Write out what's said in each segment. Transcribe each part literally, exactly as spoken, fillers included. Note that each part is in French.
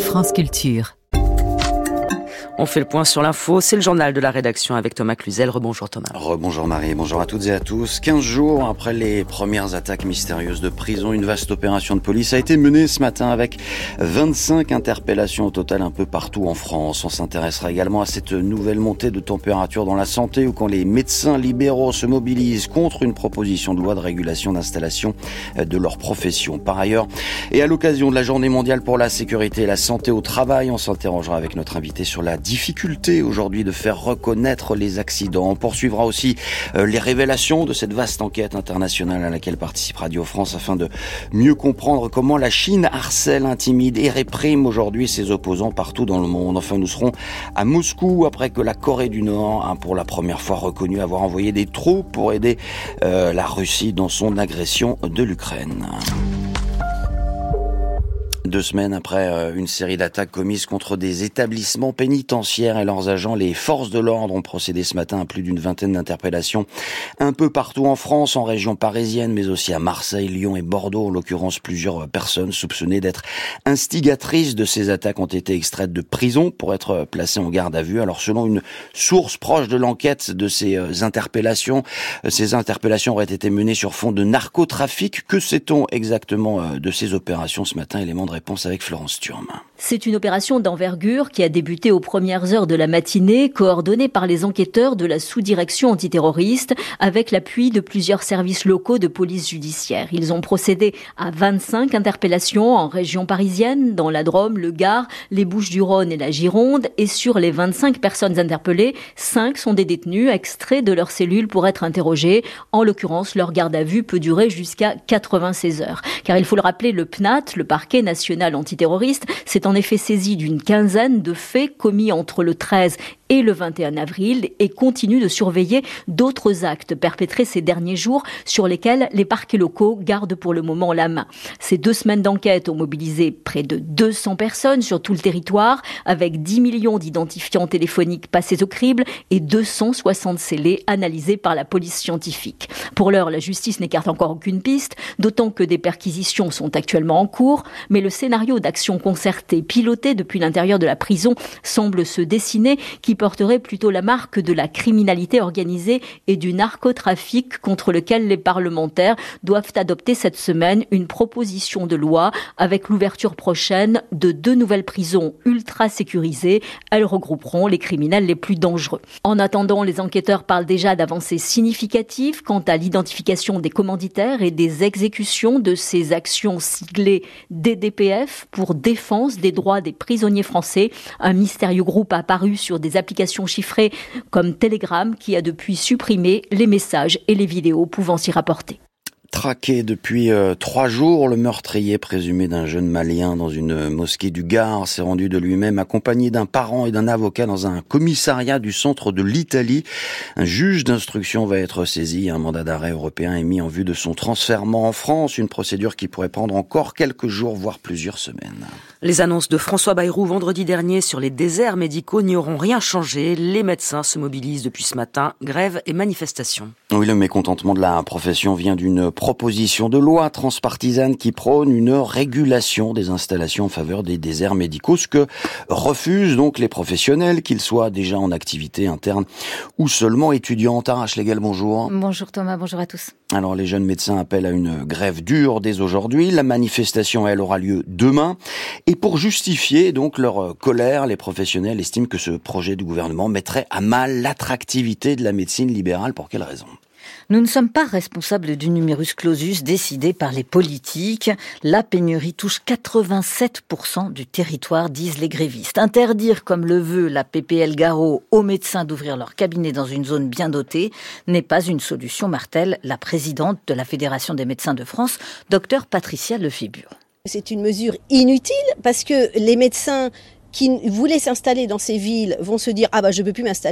France Culture. On fait le point sur l'info, c'est le journal de la rédaction avec Thomas Cluzel. Rebonjour Thomas. Rebonjour Marie, bonjour à toutes et à tous. quinze jours après les premières attaques mystérieuses de prison, une vaste opération de police a été menée ce matin avec vingt-cinq interpellations au total un peu partout en France. On s'intéressera également à cette nouvelle montée de température dans la santé où quand les médecins libéraux se mobilisent contre une proposition de loi de régulation d'installation de leur profession. Par ailleurs, et à l'occasion de la journée mondiale pour la sécurité et la santé au travail, on s'interrogera avec notre invité sur la difficulté aujourd'hui de faire reconnaître les accidents. On poursuivra aussi euh, les révélations de cette vaste enquête internationale à laquelle participe Radio France afin de mieux comprendre comment la Chine harcèle, intimide et réprime aujourd'hui ses opposants partout dans le monde. Enfin, nous serons à Moscou après que la Corée du Nord a pour la première fois reconnu avoir envoyé des troupes pour aider euh, la Russie dans son agression de l'Ukraine. Deux semaines après une série d'attaques commises contre des établissements pénitentiaires et leurs agents, les forces de l'ordre ont procédé ce matin à plus d'une vingtaine d'interpellations un peu partout en France, en région parisienne, mais aussi à Marseille, Lyon et Bordeaux. En l'occurrence, plusieurs personnes soupçonnées d'être instigatrices de ces attaques ont été extraites de prison pour être placées en garde à vue. Alors, selon une source proche de l'enquête de ces interpellations, ces interpellations auraient été menées sur fond de narcotrafic. Que sait-on exactement de ces opérations ce matin? Élément de réponse avec Florence Thurme. C'est une opération d'envergure qui a débuté aux premières heures de la matinée, coordonnée par les enquêteurs de la sous-direction antiterroriste, avec l'appui de plusieurs services locaux de police judiciaire. Ils ont procédé à vingt-cinq interpellations en région parisienne, dans la Drôme, le Gard, les Bouches-du-Rhône et la Gironde. Et sur les vingt-cinq personnes interpellées, cinq sont des détenus extraits de leur cellule pour être interrogés. En l'occurrence, leur garde à vue peut durer jusqu'à quatre-vingt-seize heures. Car il faut le rappeler, le P N A T, le parquet national antiterroriste, s'est en effet saisi d'une quinzaine de faits commis entre le treize et le vingt et un avril et continue de surveiller d'autres actes perpétrés ces derniers jours sur lesquels les parquets locaux gardent pour le moment la main. Ces deux semaines d'enquête ont mobilisé près de deux cents personnes sur tout le territoire avec dix millions d'identifiants téléphoniques passés au crible et deux cent soixante scellés analysés par la police scientifique. Pour l'heure, la justice n'écarte encore aucune piste, d'autant que des perquisitions sont actuellement en cours, mais le scénario d'action concertée piloté depuis l'intérieur de la prison semble se dessiner, qui porterait plutôt la marque de la criminalité organisée et du narcotrafic contre lequel les parlementaires doivent adopter cette semaine une proposition de loi avec l'ouverture prochaine de deux nouvelles prisons ultra sécurisées. Elles regrouperont les criminels les plus dangereux. En attendant, les enquêteurs parlent déjà d'avancées significatives quant à l'identification des commanditaires et des exécutions de ces actions siglées D D P F pour défense des droits des prisonniers français. Un mystérieux groupe apparu sur des applications chiffrées comme Telegram qui a depuis supprimé les messages et les vidéos pouvant s'y rapporter. Traqué depuis euh, trois jours, le meurtrier présumé d'un jeune Malien dans une mosquée du Gard s'est rendu de lui-même accompagné d'un parent et d'un avocat dans un commissariat du centre de l'Italie. Un juge d'instruction va être saisi. Un mandat d'arrêt européen est mis en vue de son transfèrement en France, une procédure qui pourrait prendre encore quelques jours, voire plusieurs semaines. Les annonces de François Bayrou vendredi dernier sur les déserts médicaux n'y auront rien changé. Les médecins se mobilisent depuis ce matin, grève et manifestation. Oui, le mécontentement de la profession vient d'une proposition de loi transpartisane qui prône une régulation des installations en faveur des déserts médicaux, ce que refusent donc les professionnels, qu'ils soient déjà en activité interne ou seulement étudiants. Tarache Légal, bonjour. Bonjour Thomas, bonjour à tous. Alors les jeunes médecins appellent à une grève dure dès aujourd'hui. La manifestation, elle, aura lieu demain. Et pour justifier donc leur colère, les professionnels estiment que ce projet du gouvernement mettrait à mal l'attractivité de la médecine libérale. Pour quelle raison ? Nous ne sommes pas responsables du numerus clausus décidé par les politiques. La pénurie touche quatre-vingt-sept pour cent du territoire, disent les grévistes. Interdire, comme le veut la P P L Garot, aux médecins d'ouvrir leur cabinet dans une zone bien dotée n'est pas une solution, martèle la présidente de la Fédération des médecins de France, docteur Patricia Lefébure. C'est une mesure inutile parce que les médecins qui voulaient s'installer dans ces villes vont se dire « Ah bah je ne peux plus m'installer là ».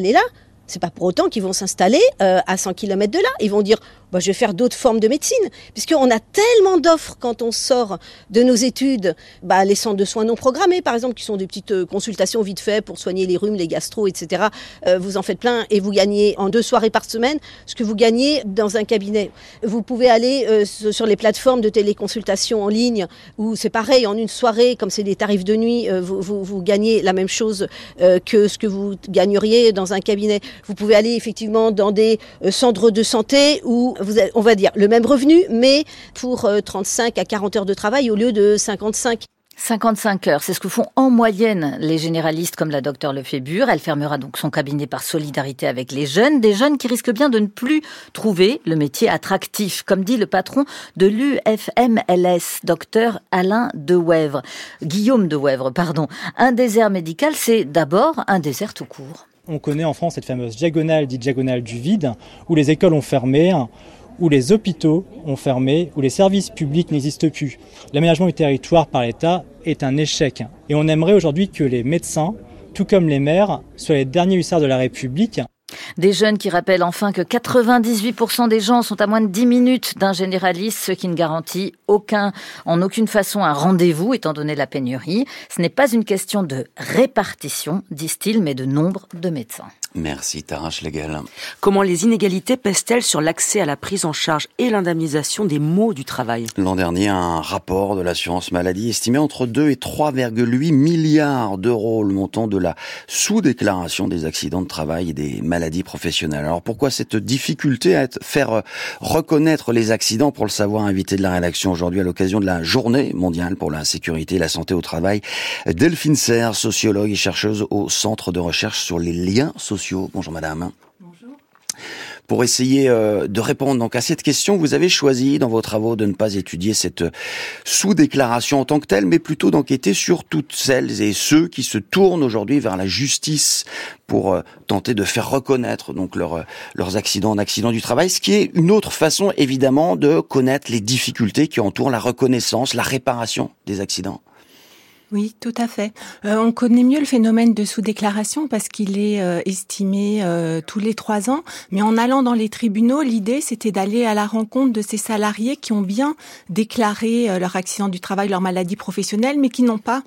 c'est pas pour autant qu'ils vont s'installer euh, à cent kilomètres de là. Ils vont dire bah, je vais faire d'autres formes de médecine, puisqu'on a tellement d'offres quand on sort de nos études, bah, les centres de soins non programmés, par exemple, qui sont des petites euh, consultations vite fait pour soigner les rhumes, les gastro, et cetera. Euh, vous en faites plein et vous gagnez en deux soirées par semaine ce que vous gagnez dans un cabinet. Vous pouvez aller euh, sur les plateformes de téléconsultation en ligne, où c'est pareil, en une soirée, comme c'est des tarifs de nuit, euh, vous, vous, vous gagnez la même chose euh, que ce que vous gagneriez dans un cabinet. Vous pouvez aller effectivement dans des euh, centres de santé où vous avez, on va dire, le même revenu, mais pour euh, trente-cinq à quarante heures de travail au lieu de cinquante-cinq. cinquante-cinq heures, c'est ce que font en moyenne les généralistes comme la docteure Lefébure. Elle fermera donc son cabinet par solidarité avec les jeunes, des jeunes qui risquent bien de ne plus trouver le métier attractif, comme dit le patron de l'U F M L S, docteur Alain Dewèvre. Guillaume Dewèvre, pardon. Un désert médical, c'est d'abord un désert tout court. On connaît en France cette fameuse diagonale, dite diagonale du vide, où les écoles ont fermé, où les hôpitaux ont fermé, où les services publics n'existent plus. L'aménagement du territoire par l'État est un échec. Et on aimerait aujourd'hui que les médecins, tout comme les maires, soient les derniers hussards de la République. Des jeunes qui rappellent enfin que quatre-vingt-dix-huit pour cent des gens sont à moins de dix minutes d'un généraliste, ce qui ne garantit aucun, en aucune façon un rendez-vous, étant donné la pénurie. Ce n'est pas une question de répartition, disent-ils, mais de nombre de médecins. Merci Tara Schlegel. Comment les inégalités pèsent-elles sur l'accès à la prise en charge et l'indemnisation des maux du travail ? L'an dernier, un rapport de l'assurance maladie estimait entre deux et trois virgule huit milliards d'euros le montant de la sous-déclaration des accidents de travail et des maladies professionnelles. Alors pourquoi cette difficulté à faire reconnaître les accidents ? Pour le savoir, invité de la rédaction aujourd'hui à l'occasion de la journée mondiale pour la sécurité et la santé au travail, Delphine Serre, sociologue et chercheuse au Centre de recherche sur les liens sociaux. Bonjour madame. Bonjour. Pour essayer de répondre donc à cette question, vous avez choisi dans vos travaux de ne pas étudier cette sous-déclaration en tant que telle, mais plutôt d'enquêter sur toutes celles et ceux qui se tournent aujourd'hui vers la justice pour tenter de faire reconnaître donc leurs leurs accidents en accidents du travail, ce qui est une autre façon évidemment de connaître les difficultés qui entourent la reconnaissance, la réparation des accidents. Oui, tout à fait. Euh, on connaît mieux le phénomène de sous-déclaration parce qu'il est euh, estimé euh, tous les trois ans. Mais en allant dans les tribunaux, l'idée, c'était d'aller à la rencontre de ces salariés qui ont bien déclaré euh, leur accident du travail, leur maladie professionnelle, mais qui n'ont pas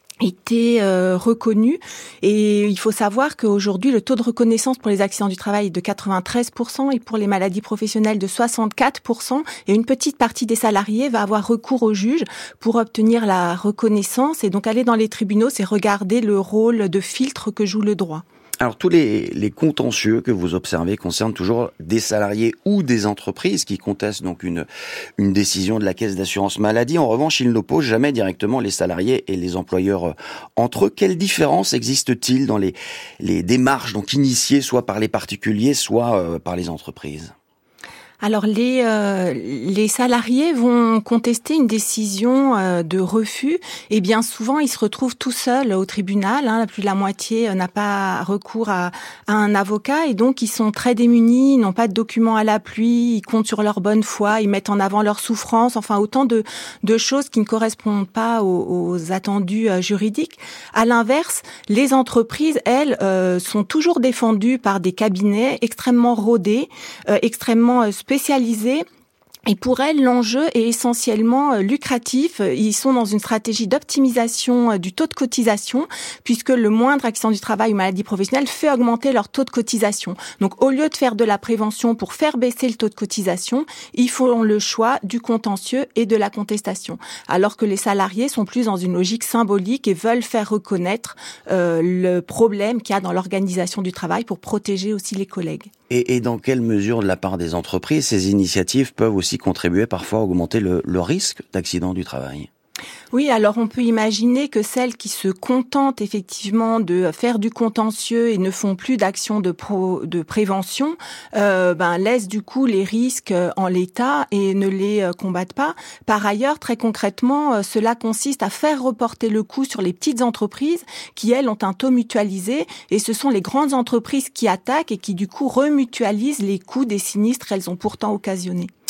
été euh, reconnus. Et il faut savoir qu'aujourd'hui, le taux de reconnaissance pour les accidents du travail est de quatre-vingt-treize pour cent et pour les maladies professionnelles de soixante-quatre pour cent. Et une petite partie des salariés va avoir recours au juge pour obtenir la reconnaissance. Et donc, aller dans les tribunaux, c'est regarder le rôle de filtre que joue le droit. Alors tous les, les contentieux que vous observez concernent toujours des salariés ou des entreprises qui contestent donc une, une décision de la caisse d'assurance maladie. En revanche, ils n'opposent jamais directement les salariés et les employeurs entre eux. Quelle différence existe-t-il dans les, les démarches donc initiées soit par les particuliers, soit euh, par les entreprises ? Alors les euh, les salariés vont contester une décision euh, de refus et bien souvent ils se retrouvent tout seuls au tribunal. Hein, plus de la moitié euh, n'a pas recours à, à un avocat et donc ils sont très démunis, ils n'ont pas de documents à l'appui, ils comptent sur leur bonne foi, ils mettent en avant leur souffrance, enfin autant de de choses qui ne correspondent pas aux, aux attendus euh, juridiques. À l'inverse, les entreprises, elles, euh, sont toujours défendues par des cabinets extrêmement rodés, euh, extrêmement euh, spécialisés. Et pour elles, l'enjeu est essentiellement lucratif. Ils sont dans une stratégie d'optimisation du taux de cotisation, puisque le moindre accident du travail ou maladie professionnelle fait augmenter leur taux de cotisation. Donc, au lieu de faire de la prévention pour faire baisser le taux de cotisation, ils font le choix du contentieux et de la contestation. Alors que les salariés sont plus dans une logique symbolique et veulent faire reconnaître euh, le problème qu'il y a dans l'organisation du travail pour protéger aussi les collègues. Et, et dans quelle mesure, de la part des entreprises, ces initiatives peuvent aussi contribuer parfois à augmenter le, le risque d'accident du travail ? Oui, alors on peut imaginer que celles qui se contentent effectivement de faire du contentieux et ne font plus d'actions de, pro, de prévention, euh, ben laissent du coup les risques en l'état et ne les combattent pas. Par ailleurs, très concrètement, cela consiste à faire reporter le coût sur les petites entreprises qui, elles, ont un taux mutualisé et ce sont les grandes entreprises qui attaquent et qui du coup remutualisent les coûts des sinistres qu'elles ont pourtant occasionnés.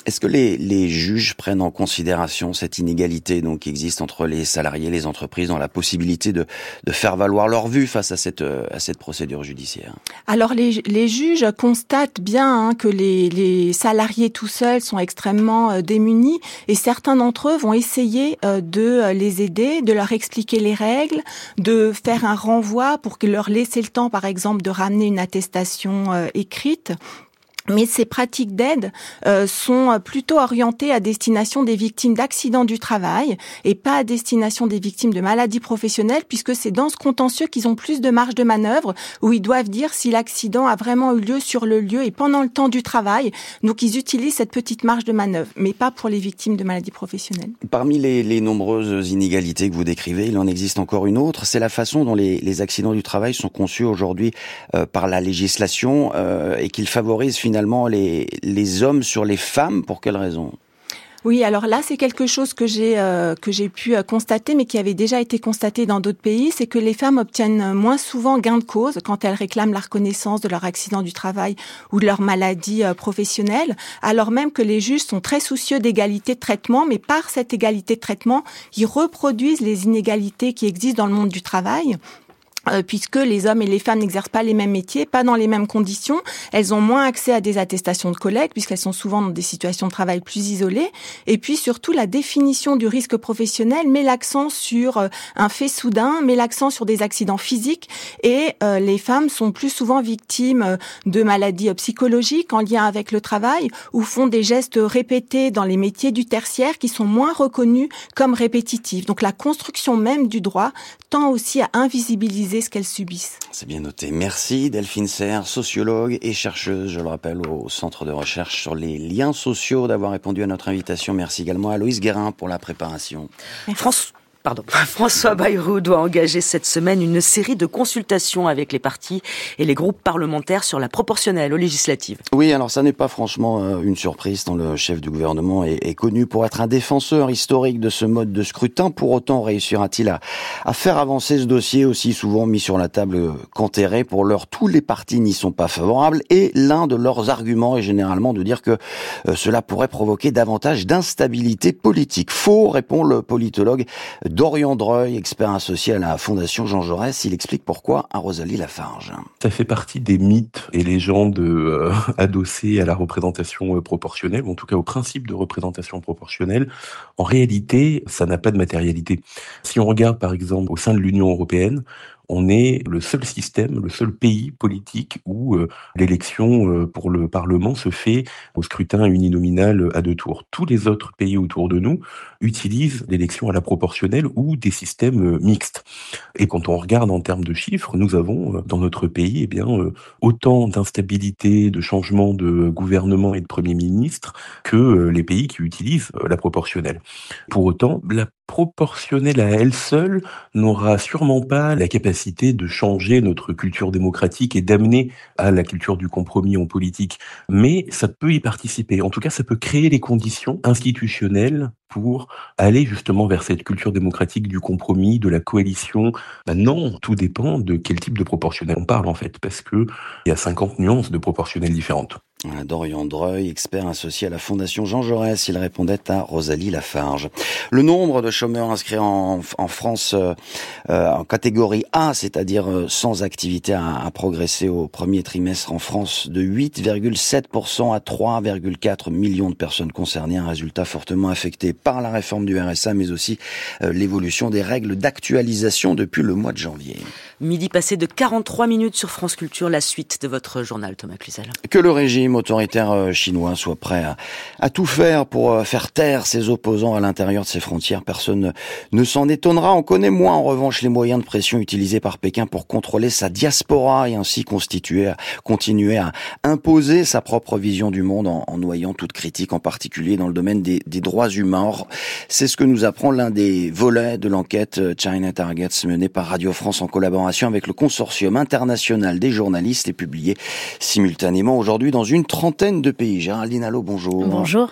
Est-ce que les, les juges prennent en considération cette inégalité donc qui existe entre les salariés et les entreprises dans la possibilité de, de faire valoir leur vue face à cette, à cette procédure judiciaire? Alors les, les juges constatent bien hein, que les, les salariés tout seuls sont extrêmement euh, démunis et certains d'entre eux vont essayer euh, de les aider, de leur expliquer les règles, de faire un renvoi pour que leur laisser le temps par exemple de ramener une attestation euh, écrite. Mais ces pratiques d'aide euh, sont plutôt orientées à destination des victimes d'accidents du travail et pas à destination des victimes de maladies professionnelles, puisque c'est dans ce contentieux qu'ils ont plus de marge de manœuvre, où ils doivent dire si l'accident a vraiment eu lieu sur le lieu et pendant le temps du travail. Donc ils utilisent cette petite marge de manœuvre, mais pas pour les victimes de maladies professionnelles. Parmi les, les nombreuses inégalités que vous décrivez, il en existe encore une autre, c'est la façon dont les, les accidents du travail sont conçus aujourd'hui euh, par la législation euh, et qu'ils favorisent finalement finalement les, les hommes sur les femmes. Pour quelles raisons? Oui, alors là, c'est quelque chose que j'ai euh, que j'ai pu euh, constater, mais qui avait déjà été constaté dans d'autres pays, c'est que les femmes obtiennent moins souvent gain de cause quand elles réclament la reconnaissance de leur accident du travail ou de leur maladie euh, professionnelle, alors même que les juges sont très soucieux d'égalité de traitement, mais par cette égalité de traitement, ils reproduisent les inégalités qui existent dans le monde du travail. Euh, puisque les hommes et les femmes n'exercent pas les mêmes métiers, pas dans les mêmes conditions. Elles ont moins accès à des attestations de collègues, puisqu'elles sont souvent dans des situations de travail plus isolées. Et puis surtout, la définition du risque professionnel met l'accent sur euh, un fait soudain, met l'accent sur des accidents physiques. Et euh, les femmes sont plus souvent victimes de maladies psychologiques en lien avec le travail, ou font des gestes répétés dans les métiers du tertiaire qui sont moins reconnus comme répétitifs. Donc la construction même du droit tend aussi à invisibiliser ce qu'elles subissent. C'est bien noté. Merci Delphine Serre, sociologue et chercheuse, je le rappelle, au Centre de recherche sur les liens sociaux, d'avoir répondu à notre invitation. Merci également à Aloïse Guérin pour la préparation. France... Pardon. François Bayrou doit engager cette semaine une série de consultations avec les partis et les groupes parlementaires sur la proportionnelle aux législatives. Oui, alors ça n'est pas franchement une surprise tant le chef du gouvernement est, est connu pour être un défenseur historique de ce mode de scrutin. Pour autant, réussira-t-il à, à faire avancer ce dossier aussi souvent mis sur la table qu'enterré? Pour l'heure, tous les partis n'y sont pas favorables et l'un de leurs arguments est généralement de dire que euh, cela pourrait provoquer davantage d'instabilité politique. Faux, répond le politologue Dorian Dreuil, expert associé à la Fondation Jean Jaurès. Il explique pourquoi à Rosalie Lafarge. Ça fait partie des mythes et légendes euh, adossés à la représentation euh, proportionnelle, ou en tout cas au principe de représentation proportionnelle. En réalité, ça n'a pas de matérialité. Si on regarde par exemple au sein de l'Union européenne, on est le seul système, le seul pays politique où euh, l'élection euh, pour le Parlement se fait au scrutin uninominal à deux tours. Tous les autres pays autour de nous utilisent l'élection à la proportionnelle ou des systèmes euh, mixtes. Et quand on regarde en termes de chiffres, nous avons euh, dans notre pays eh bien, euh, autant d'instabilité, de changement de gouvernement et de Premier ministre que euh, les pays qui utilisent euh, la proportionnelle. Pour autant, la proportionnelle à elle seule n'aura sûrement pas la capacité de changer notre culture démocratique et d'amener à la culture du compromis en politique. Mais ça peut y participer. En tout cas, ça peut créer les conditions institutionnelles pour aller justement vers cette culture démocratique du compromis, de la coalition. Ben non, tout dépend de quel type de proportionnel on parle en fait, parce que il y a cinquante nuances de proportionnel différentes. Dorian Dreuil, expert associé à la Fondation Jean Jaurès, il répondait à Rosalie Lafarge. Le nombre de chômeurs inscrits en, en France euh, en catégorie A, c'est-à-dire euh, sans activité, a, a progressé au premier trimestre en France de huit virgule sept pour cent à trois virgule quatre millions de personnes concernées, un résultat fortement affecté par la réforme du R S A, mais aussi euh, l'évolution des règles d'actualisation depuis le mois de janvier. Midi passé de quarante-trois minutes sur France Culture, la suite de votre journal, Thomas Cluzel. Que le régime autoritaire chinois soit prêt à, à tout faire pour faire taire ses opposants à l'intérieur de ses frontières, personne ne s'en étonnera. On connaît moins en revanche les moyens de pression utilisés par Pékin pour contrôler sa diaspora et ainsi constituer, continuer à imposer sa propre vision du monde en, en noyant toute critique, en particulier dans le domaine des, des droits humains. Or, c'est ce que nous apprend l'un des volets de l'enquête China Targets menée par Radio France en collaboration avec le Consortium international des journalistes et publiée simultanément aujourd'hui dans une trentaine de pays. Géraldine Allo, bonjour. Bonjour.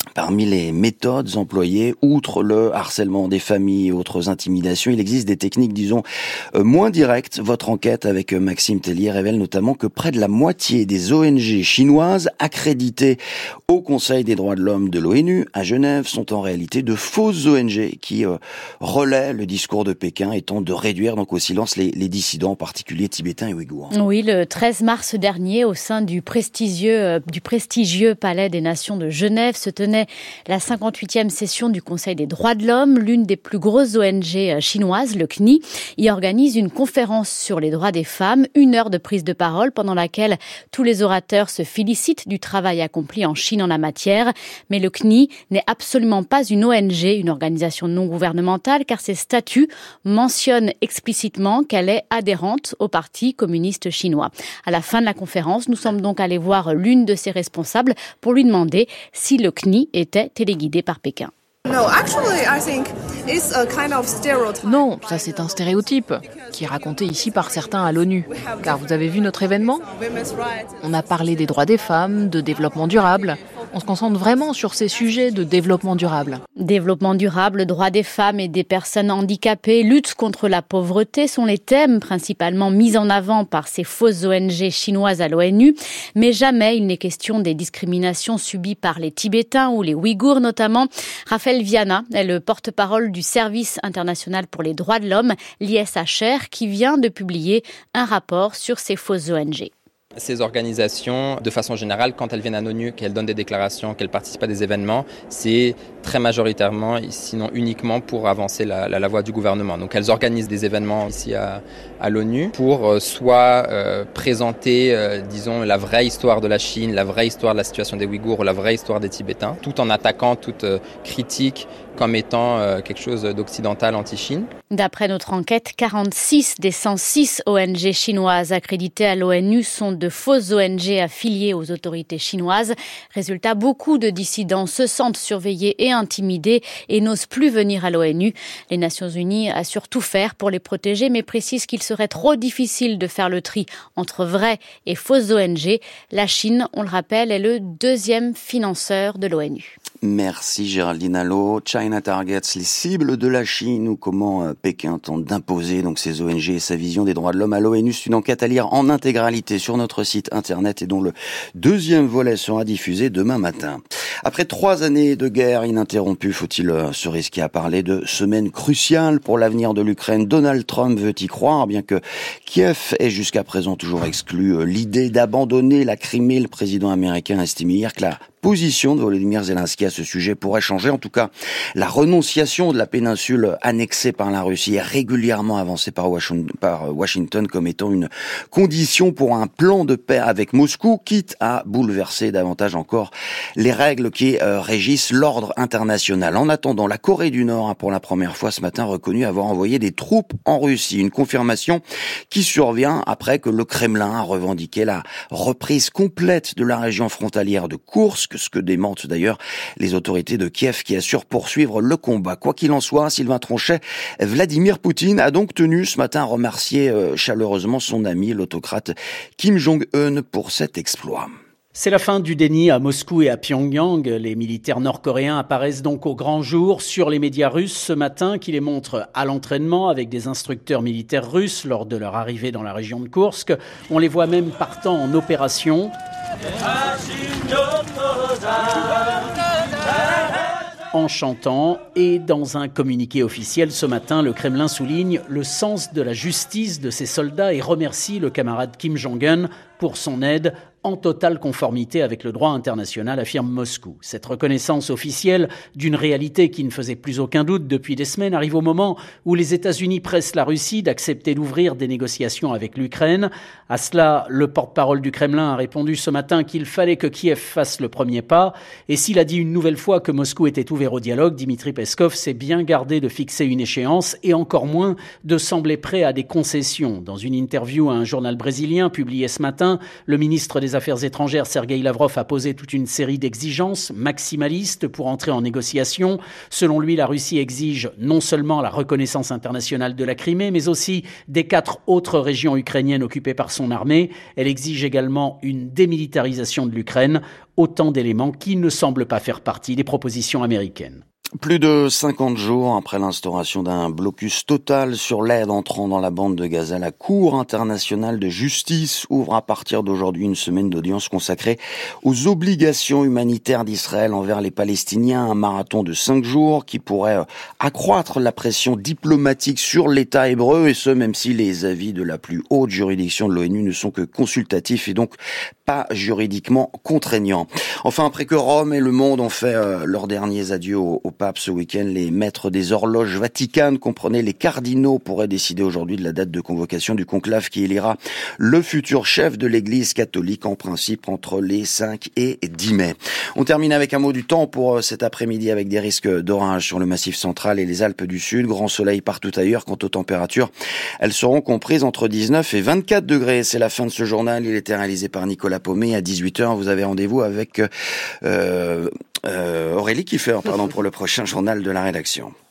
Parmi les méthodes employées, outre le harcèlement des familles et autres intimidations, il existe des techniques, disons, moins directes. Votre enquête avec Maxime Tellier révèle notamment que près de la moitié des O N G chinoises accréditées au Conseil des droits de l'homme de l'ONU à Genève sont en réalité de fausses O N G qui euh, relaient le discours de Pékin et tentent de réduire donc au silence les, les dissidents, en particulier tibétains et ouïghours. Oui, le treize mars dernier, au sein du prestigieux, euh, du prestigieux Palais des Nations de Genève, se tenait la cinquante-huitième session du Conseil des droits de l'homme. L'une des plus grosses O N G chinoises, le C N I, y organise une conférence sur les droits des femmes, une heure de prise de parole pendant laquelle tous les orateurs se félicitent du travail accompli en Chine en la matière. Mais le C N I n'est absolument pas une O N G, une organisation non gouvernementale, car ses statuts mentionnent explicitement qu'elle est adhérente au Parti communiste chinois. À la fin de la conférence, nous sommes donc allés voir l'une de ses responsables pour lui demander si le C N I était téléguidé par Pékin. Non, ça c'est un stéréotype qui est raconté ici par certains à l'ONU. Car vous avez vu notre événement ? On a parlé des droits des femmes, de développement durable. On se concentre vraiment sur ces sujets de développement durable. Développement durable, droits des femmes et des personnes handicapées, lutte contre la pauvreté sont les thèmes principalement mis en avant par ces fausses O N G chinoises à l'ONU. Mais jamais il n'est question des discriminations subies par les Tibétains ou les Ouïghours notamment. Raphaël Viana est le porte-parole du Service international pour les droits de l'homme, l'I S H R, qui vient de publier un rapport sur ces fausses O N G. Ces organisations, de façon générale, quand elles viennent à l'ONU, qu'elles donnent des déclarations, qu'elles participent à des événements, c'est très majoritairement, sinon uniquement, pour avancer la, la, la voix du gouvernement. Donc elles organisent des événements ici à, à l'ONU pour euh, soit euh, présenter, euh, disons, la vraie histoire de la Chine, la vraie histoire de la situation des Ouïghours ou la vraie histoire des Tibétains, tout en attaquant toute euh, critique comme étant euh, quelque chose d'occidental anti-Chine. D'après notre enquête, quarante-six des cent six O N G chinoises accréditées à l'ONU sont de fausses O N G affiliées aux autorités chinoises. Résultat, beaucoup de dissidents se sentent surveillés et intimidés et n'osent plus venir à l'ONU. Les Nations Unies assurent tout faire pour les protéger, mais précisent qu'il serait trop difficile de faire le tri entre vraies et fausses O N G. La Chine, on le rappelle, est le deuxième financeur de l'ONU. Merci Géraldine Allo. China Targets, les cibles de la Chine ou comment Pékin tente d'imposer donc ses O N G et sa vision des droits de l'homme à l'ONU. C'est une enquête à lire en intégralité sur notre site internet et dont le deuxième volet sera diffusé demain matin. Après trois années de guerre ininterrompue, faut-il se risquer à parler de semaines cruciales pour l'avenir de l'Ukraine ? Donald Trump veut y croire, bien que Kiev ait jusqu'à présent toujours exclu l'idée d'abandonner la Crimée. Le président américain a estimé hier que la position de Volodymyr Zelensky à ce sujet pourrait changer. En tout cas, la renonciation de la péninsule annexée par la Russie est régulièrement avancée par Washington comme étant une condition pour un plan de paix avec Moscou, quitte à bouleverser davantage encore les règles qui euh, régissent l'ordre international. En attendant, la Corée du Nord a pour la première fois ce matin reconnu avoir envoyé des troupes en Russie. Une confirmation qui survient après que le Kremlin a revendiqué la reprise complète de la région frontalière de Koursk, ce que démentent d'ailleurs les autorités de Kiev qui assurent poursuivre le combat. Quoi qu'il en soit, Sylvain Tronchet, Vladimir Poutine a donc tenu ce matin à remercier chaleureusement son ami, l'autocrate Kim Jong-un, pour cet exploit. C'est la fin du déni à Moscou et à Pyongyang. Les militaires nord-coréens apparaissent donc au grand jour sur les médias russes ce matin qui les montrent à l'entraînement avec des instructeurs militaires russes lors de leur arrivée dans la région de Koursk. On les voit même partant en opération. En chantant, et dans un communiqué officiel ce matin, le Kremlin souligne le sens de la justice de ses soldats et remercie le camarade Kim Jong-un pour son aide en totale conformité avec le droit international, affirme Moscou. Cette reconnaissance officielle d'une réalité qui ne faisait plus aucun doute depuis des semaines arrive au moment où les États-Unis pressent la Russie d'accepter d'ouvrir des négociations avec l'Ukraine. À cela, le porte-parole du Kremlin a répondu ce matin qu'il fallait que Kiev fasse le premier pas. Et s'il a dit une nouvelle fois que Moscou était ouvert au dialogue, Dimitri Peskov s'est bien gardé de fixer une échéance et encore moins de sembler prêt à des concessions. Dans une interview à un journal brésilien publiée ce matin, le ministre des Affaires étrangères, Sergueï Lavrov, a posé toute une série d'exigences maximalistes pour entrer en négociation. Selon lui, la Russie exige non seulement la reconnaissance internationale de la Crimée, mais aussi des quatre autres régions ukrainiennes occupées par son armée. Elle exige également une démilitarisation de l'Ukraine, autant d'éléments qui ne semblent pas faire partie des propositions américaines. Plus de cinquante jours après l'instauration d'un blocus total sur l'aide entrant dans la bande de Gaza, la Cour internationale de justice ouvre à partir d'aujourd'hui une semaine d'audience consacrée aux obligations humanitaires d'Israël envers les Palestiniens, un marathon de cinq jours qui pourrait accroître la pression diplomatique sur l'État hébreu, et ce même si les avis de la plus haute juridiction de l'ONU ne sont que consultatifs et donc pas juridiquement contraignants. Enfin, après que Rome et le monde ont fait euh, leurs derniers adieux au, au pape ce week-end, les maîtres des horloges vaticanes, comprenez les cardinaux, pourraient décider aujourd'hui de la date de convocation du conclave qui élira le futur chef de l'Église catholique, en principe entre les cinq et dix mai. On termine avec un mot du temps pour cet après-midi avec des risques d'orage sur le Massif central et les Alpes du Sud. Grand soleil partout ailleurs. Quant aux températures, elles seront comprises entre dix-neuf et vingt-quatre degrés. C'est la fin de ce journal. Il était réalisé par Nicolas Paumé. À dix-huit heures, vous avez rendez-vous avec euh, euh, Aurélie Kiefer, pardon, pour le prochain journal de la rédaction.